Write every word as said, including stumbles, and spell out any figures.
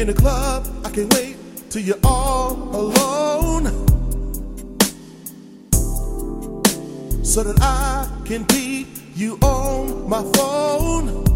the club, I can't wait till you're all alone, so that I can keep you on my phone.